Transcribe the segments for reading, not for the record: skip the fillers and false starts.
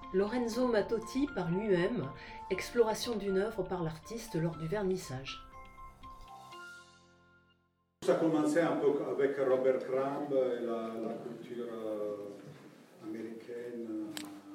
Lorenzo Mattotti par lui-même, exploration d'une œuvre par l'artiste lors du vernissage. Ça a commencé un peu avec Robert Crumb et la culture américaine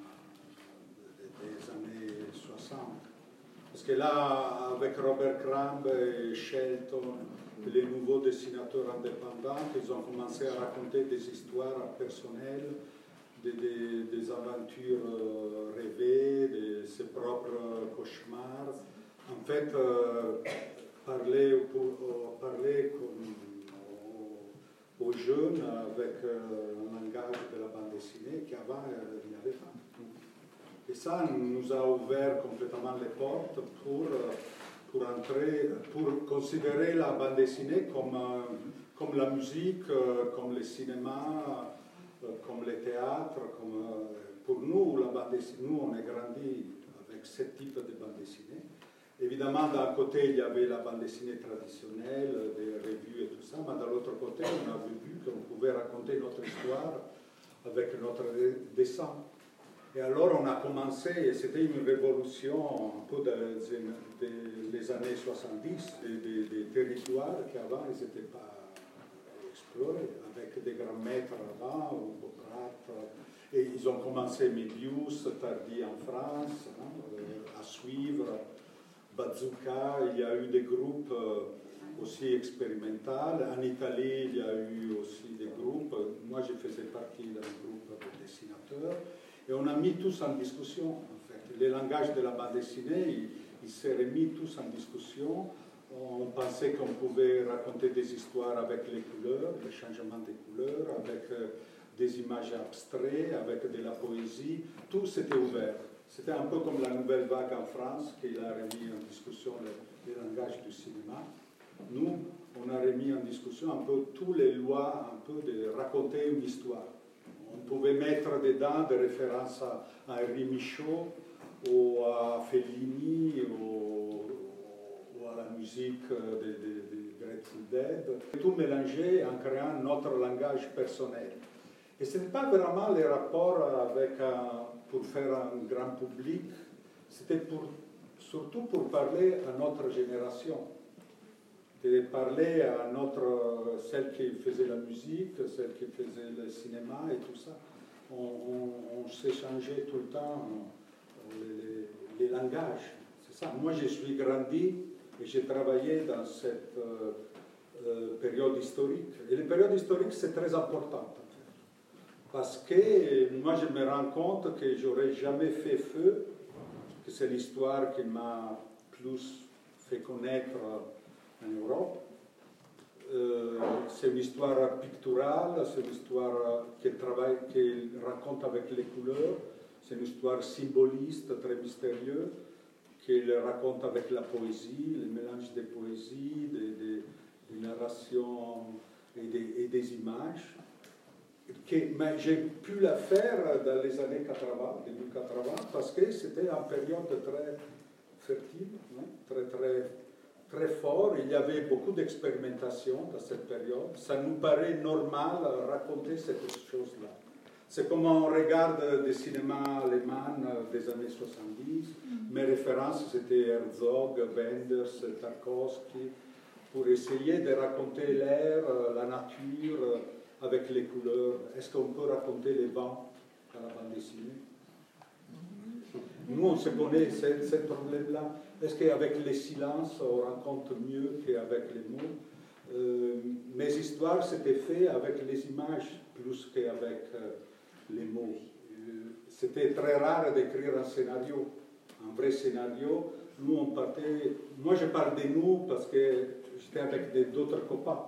des années 60. Parce que là, avec Robert Crumb et Shelton, les nouveaux dessinateurs indépendants, ils ont commencé à raconter des histoires personnelles, des aventures rêvées, de ses propres cauchemars. En fait, parler aux jeunes avec un langage de la bande dessinée qu'avant il n'y avait pas. Et ça nous a ouvert complètement les portes pour considérer la bande dessinée comme la musique, comme le cinéma, comme le théâtre. Pour nous, la bande dessinée, nous on est grandi avec ce type de bande dessinée. Évidemment, d'un côté, il y avait la bande dessinée traditionnelle, des revues et tout ça, mais de l'autre côté, on avait vu qu'on pouvait raconter notre histoire avec notre dessin. Et alors, on a commencé, et c'était une révolution un peu des années 70, des territoires qu'avant, ils n'étaient pas explorés, avec des grands maîtres avant, ou Bocrate. Et ils ont commencé Mébius, Tardy en France, à suivre. Bazooka, il y a eu des groupes aussi expérimentaux. En Italie, il y a eu aussi des groupes. Moi, je faisais partie d'un groupe de dessinateurs. Et on a mis tous en discussion, en fait. Les langages de la bande dessinée, ils s'est mis tous en discussion. On pensait qu'on pouvait raconter des histoires avec les couleurs, le changement des couleurs, avec des images abstraites, avec de la poésie. Tout s'était ouvert. C'était un peu comme la nouvelle vague en France, qui a remis en discussion les langages du cinéma. Nous, on a remis en discussion un peu toutes les lois, un peu de raconter une histoire. On pouvait mettre dedans des références à Henri Michaud, ou à Fellini, ou à la musique de Grateful Dead. Tout mélangé en créant notre langage personnel. Et ce n'est pas vraiment les rapports pour faire un grand public, c'était surtout pour parler à notre génération, de parler à celle qui faisait la musique, celle qui faisait le cinéma et tout ça. On s'échangeait tout le temps les langages, c'est ça. Moi, je suis grandi et j'ai travaillé dans cette période historique. Et la période historique, c'est très important. Parce que moi, je me rends compte que j'aurais jamais fait feu, que c'est l'histoire qui m'a plus fait connaître en Europe. C'est une histoire picturale, c'est une histoire qui raconte avec les couleurs, c'est une histoire symboliste, très mystérieuse, qui raconte avec la poésie, le mélange des poésies, des narrations et des images. Mais j'ai pu la faire dans les années 80, début 80, parce que c'était une période très fertile, très fort. Il y avait beaucoup d'expérimentation dans cette période. Ça nous paraît normal de raconter cette chose-là. C'est comme on regarde des cinémas allemands des années 70. Mes références, c'était Herzog, Wenders, Tarkovsky, pour essayer de raconter l'air, la nature, avec les couleurs. Est-ce qu'on peut raconter les vents dans la bande dessinée? Nous, on se connaît ce problème-là. Est-ce qu'avec les silences, on raconte mieux qu'avec les mots? Mes histoires, c'était fait avec les images plus qu'avec les mots. C'était très rare d'écrire un scénario, un vrai scénario. Nous, on partait... Moi, je parle de nous parce que j'étais avec d'autres copains.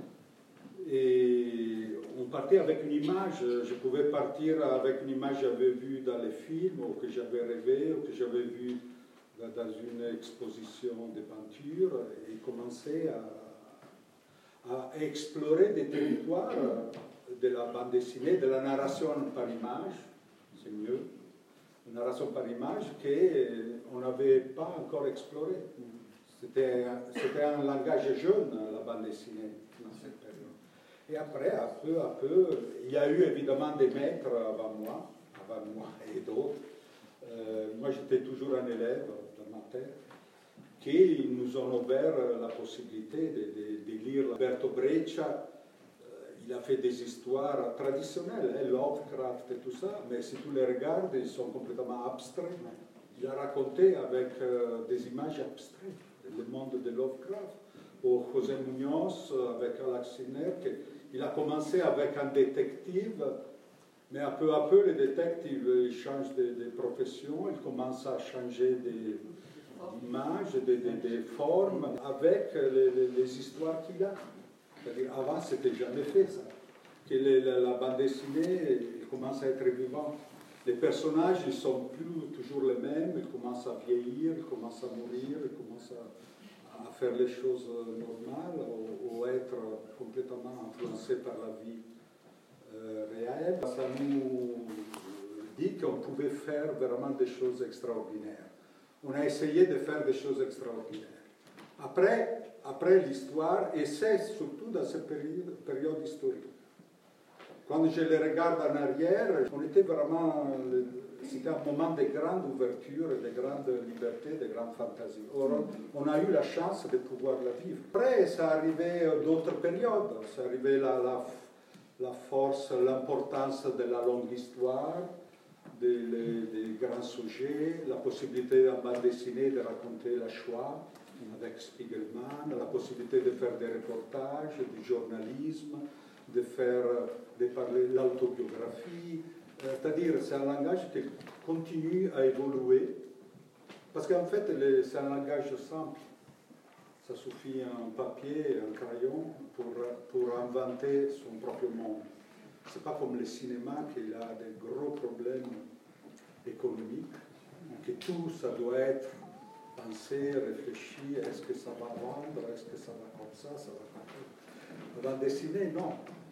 Et on partait avec une image. Je pouvais partir avec une image que j'avais vue dans les films, ou que j'avais rêvé, ou que j'avais vue dans une exposition de peinture, et commencer à explorer des territoires de la bande dessinée, de la narration par image, c'est mieux, une narration par image qu'on n'avait pas encore exploré. C'était un langage jeune, la bande dessinée, dans cette période. Et après, peu à peu, il y a eu évidemment des maîtres avant moi et d'autres, Moi, j'étais toujours un élève dans ma tête, qui nous ont ouvert la possibilité de lire Roberto Breccia. Il a fait des histoires traditionnelles, Lovecraft et tout ça, mais si tu les regardes, ils sont complètement abstraits. Il a raconté avec des images abstraites le monde de Lovecraft. Ou José Muñoz avec Alaxiner, il a commencé avec un détective, mais à peu, les détectives ils changent de profession, ils commencent à changer d'images, des formes, avec les histoires qu'il a. C'est-à-dire, avant, c'était jamais fait ça. Que la bande dessinée commence à être vivante. Les personnages, ils sont plus toujours les mêmes, ils commencent à vieillir, ils commencent à mourir, ils commencent à faire les choses normales ou être complètement influencés par la vie réelle. Ça nous dit qu'on pouvait faire vraiment des choses extraordinaires. On a essayé de faire des choses extraordinaires. Après l'histoire, et c'est surtout dans cette période historique. Quand je les regarde en arrière, on était vraiment... C'était un moment de grande ouverture, de grande liberté, de grande fantaisie. Or, on a eu la chance de pouvoir la vivre. Après, ça arrivait d'autres périodes. Ça arrivait la force, l'importance de la longue histoire, des grands sujets, la possibilité en bande dessinée de raconter la Shoah avec Spiegelman, la possibilité de faire des reportages, du journalisme, de parler de l'autobiographie. C'est-à-dire, c'est un langage qui continue à évoluer, parce qu'en fait, c'est un langage simple. Ça suffit un papier, un crayon pour inventer son propre monde. C'est pas comme le cinéma qui a des gros problèmes économiques, que tout ça doit être pensé, réfléchi, est-ce que ça va vendre, est-ce que ça va comme ça va comme ça. La bande dessinée, non.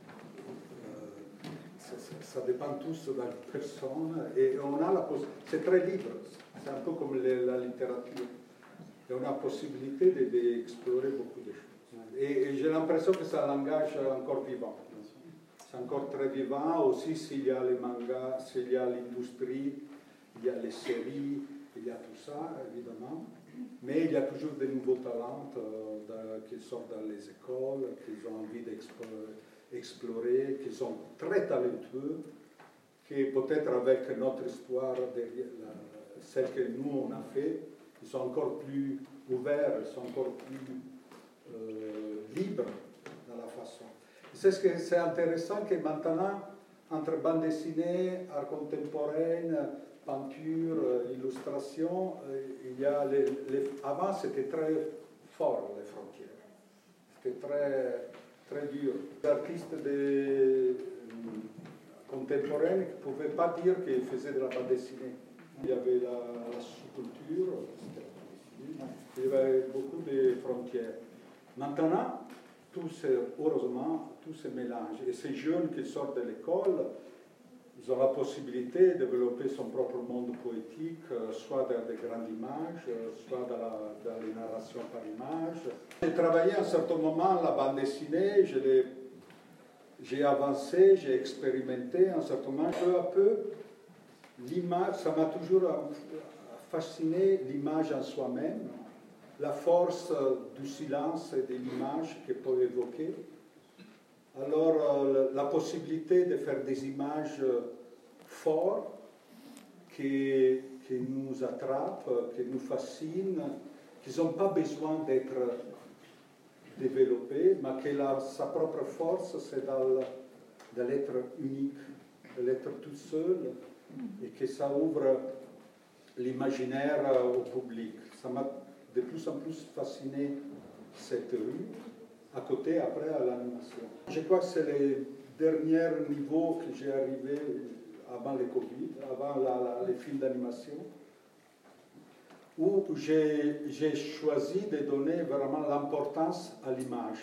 Ça dépend tous de la personne et on a la possibilité, c'est très libre, c'est un peu comme la littérature. Et on a la possibilité d'explorer beaucoup de choses. Et j'ai l'impression que c'est un langage encore vivant. C'est encore très vivant aussi s'il y a les mangas, s'il y a l'industrie, il y a les séries, il y a tout ça, évidemment. Mais il y a toujours de nouveaux talents qui sortent dans les écoles, qui ont envie d'explorer, qui sont très talentueux, qui peut-être avec notre histoire, celle que nous on a fait, ils sont encore plus ouverts, ils sont encore plus libres dans la façon. C'est ce que c'est intéressant que maintenant, entre bande dessinée, art contemporain, peinture, illustration, il y a avant c'était très fort les frontières. C'était très, très dur. Les artistes contemporains ne pouvaient pas dire qu'ils faisaient de la bande dessinée. Il y avait la sous-culture, il y avait beaucoup de frontières. Maintenant, heureusement, tout se mélange. Et ces jeunes qui sortent de l'école, ils ont la possibilité de développer son propre monde poétique, soit dans des grandes images, soit dans les narrations par image. J'ai travaillé à un certain moment la bande dessinée, j'ai avancé, j'ai expérimenté à un certain moment. Peu à peu, l'image, ça m'a toujours fasciné, l'image en soi-même, la force du silence et de l'image qu'elle peut évoquer. Alors, la possibilité de faire des images fortes qui nous attrapent, qui nous fascinent, qui n'ont pas besoin d'être développées, mais que sa propre force, c'est dans l'être unique, de l'être tout seul, et que ça ouvre l'imaginaire au public. Ça m'a de plus en plus fasciné cette rue. À côté, après, à l'animation. Je crois que c'est les derniers niveaux que j'ai arrivé avant le Covid, avant les films d'animation, où j'ai choisi de donner vraiment l'importance à l'image.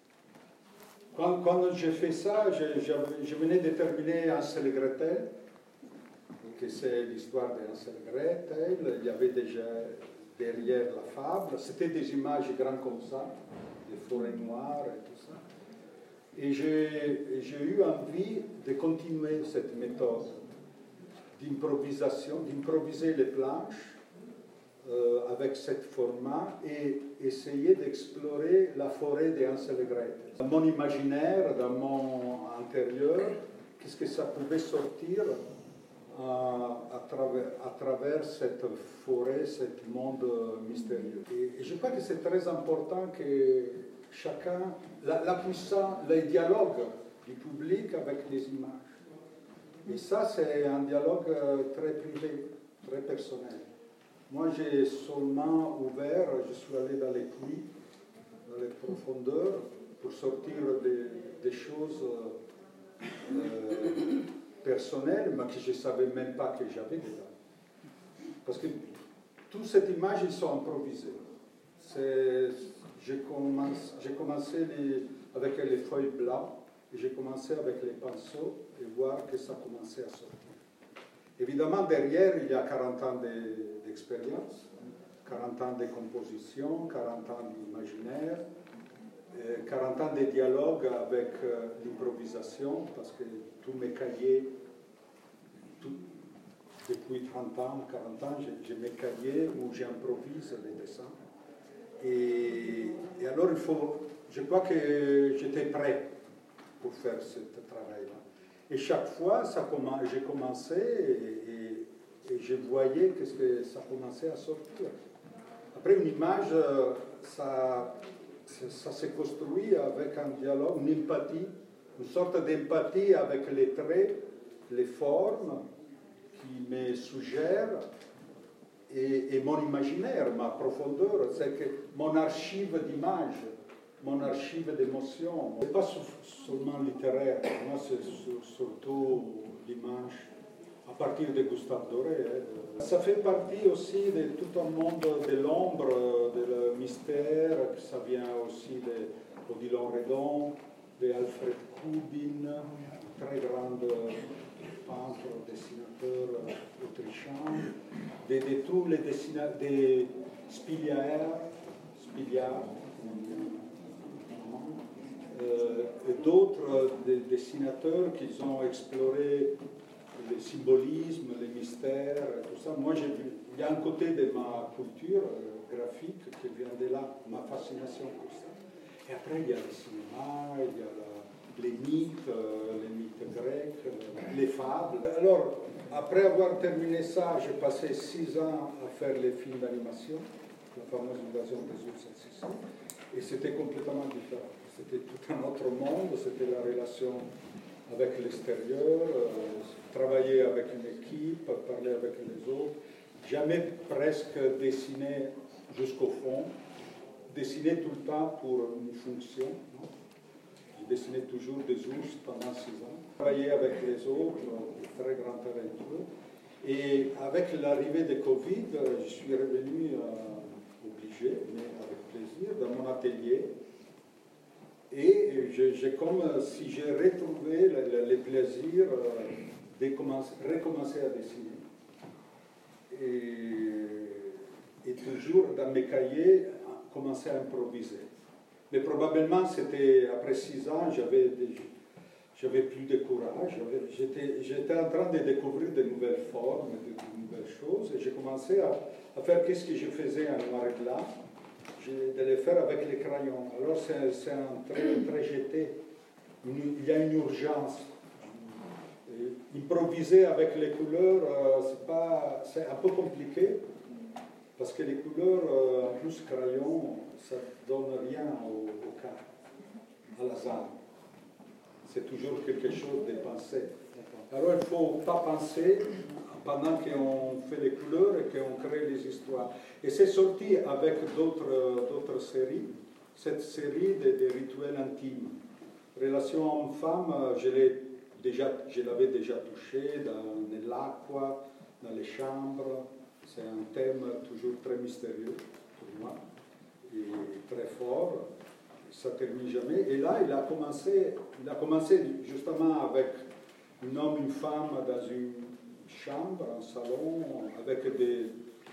Quand j'ai fait ça, je venais de terminer Hansel et Gretel, que c'est l'histoire d'Hansel et Gretel. Il y avait déjà derrière la fable, c'était des images grandes comme ça, des forêts noires et tout ça. Et j'ai eu envie de continuer cette méthode, d'improvisation, d'improviser les planches avec ce format et essayer d'explorer la forêt de Hansel et Gretel. Dans mon imaginaire, dans mon intérieur, qu'est-ce que ça pouvait sortir à travers cette forêt, ce monde mystérieux. Et je crois que c'est très important que chacun, la puissance, les dialogues du public avec les images. Et ça, c'est un dialogue très privé, très personnel. Moi, j'ai seulement ouvert, je suis allé dans les puits, dans les profondeurs, pour sortir des choses personnelles, mais que je ne savais même pas que j'avais dedans. Parce que toutes ces images, ils sont improvisées. J'ai commencé avec les feuilles blanches, et j'ai commencé avec les pinceaux, et voir que ça commençait à sortir. Évidemment, derrière, il y a 40 ans d'expérience, 40 ans de composition, 40 ans d'imaginaire, 40 ans de dialogue avec l'improvisation, parce que tous mes cahiers, depuis 30 ans, 40 ans, j'ai mes cahiers où j'improvise les dessins. Et alors, je crois que j'étais prêt pour faire ce travail-là. Et chaque fois, j'ai commencé et je voyais que ça commençait à sortir. Après, une image, ça s'est construit avec un dialogue, une empathie, une sorte d'empathie avec les traits, les formes qui me suggèrent et mon imaginaire, ma profondeur, c'est que mon archive d'images, mon archive d'émotions, ce n'est pas seulement littéraire, pour moi c'est surtout l'image à partir de Gustave Doré. Ça fait partie aussi de tout un monde de l'ombre, de mystère, ça vient aussi de Odilon Redon, d'Alfred Kubin, très grand peintre, dessinateur autrichien, de tous les dessinateurs, des Spiliar, et d'autres dessinateurs qui ont exploré le symbolisme, les mystères, tout ça. Moi, j'ai vu, il y a un côté de ma culture graphique qui vient de là, ma fascination pour ça. Et après, il y a le cinéma, il y a les mythes grecs, les fables. Alors, après avoir terminé ça, j'ai passé 6 ans à faire les films d'animation, la fameuse Invasion des ours à Sicile, et c'était complètement différent. C'était tout un autre monde, c'était la relation avec l'extérieur, travailler avec une équipe, parler avec les autres, jamais presque dessiner jusqu'au fond, dessiner tout le temps pour une fonction. Non? Je dessinais toujours des ours pendant 6 ans, travailler avec les autres, très grand aventure. Et avec l'arrivée de Covid, je suis revenu obligé, mais avec plaisir, dans mon atelier. Et j'ai comme si j'ai retrouvé le plaisir de recommencer à dessiner. Et toujours dans mes cahiers, commencer à improviser. Mais probablement, c'était après 6 ans, j'avais plus de courage. J'étais en train de découvrir de nouvelles formes, de nouvelles choses. Et j'ai commencé à faire ce que je faisais en noir et blanc, de les faire avec les crayons. Alors c'est un très jeté. Il y a une urgence. Et improviser avec les couleurs, c'est un peu compliqué, parce que les couleurs, en plus crayon, ça ne donne rien au cas, à hasard. C'est toujours quelque chose de pensé. Alors il ne faut pas penser pendant qu'on fait les couleurs et qu'on crée les histoires. Et c'est sorti avec d'autres séries, cette série de rituels intimes. Relation homme-femme, je l'avais déjà touché dans l'aqua, dans les chambres. C'est un thème toujours très mystérieux pour moi et très fort. Ça ne termine jamais. Et là, il a commencé justement avec un homme, une femme dans une chambre, un salon, avec des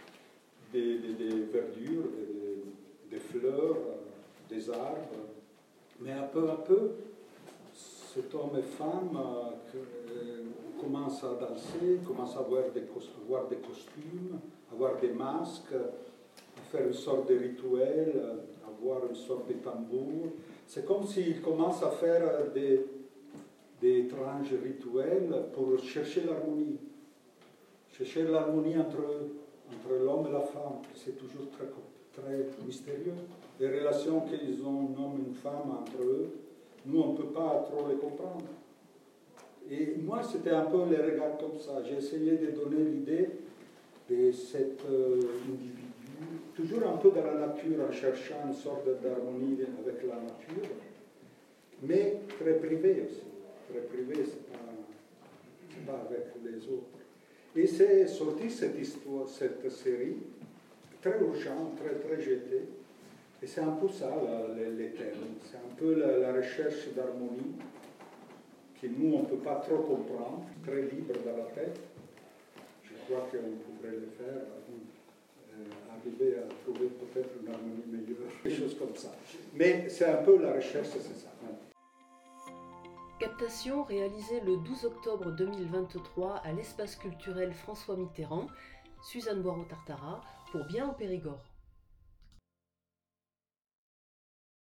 verdures, des fleurs, des arbres. Mais un peu à peu, cet homme et femme commencent à danser, commencent à avoir des costumes, avoir des masques, à faire une sorte de rituel, avoir une sorte de tambour. C'est comme s'ils commencent à faire des étranges rituels pour chercher l'harmonie. Chercher l'harmonie entre l'homme et la femme. C'est toujours très mystérieux. Les relations qu'ils ont, un homme et une femme, entre eux, nous, on ne peut pas trop les comprendre. Et moi, c'était un peu les regards comme ça. J'ai essayé de donner l'idée de cet individu, toujours un peu dans la nature, en cherchant une sorte d'harmonie avec la nature, mais très privé aussi. Très privé, c'est pas avec les autres. Et c'est sorti cette histoire, cette série, très urgente, très jetée. Et c'est un peu ça, les thèmes. C'est un peu la recherche d'harmonie que nous, on ne peut pas trop comprendre, très libre dans la tête. Je crois qu'on pourrait le faire, arriver à trouver peut-être une harmonie meilleure, des choses comme ça. Mais c'est un peu la recherche, c'est ça. Captation réalisée le 12 octobre 2023 à l'espace culturel François Mitterrand, Suzanne Boireau-Tartara, pour Bien au Périgord.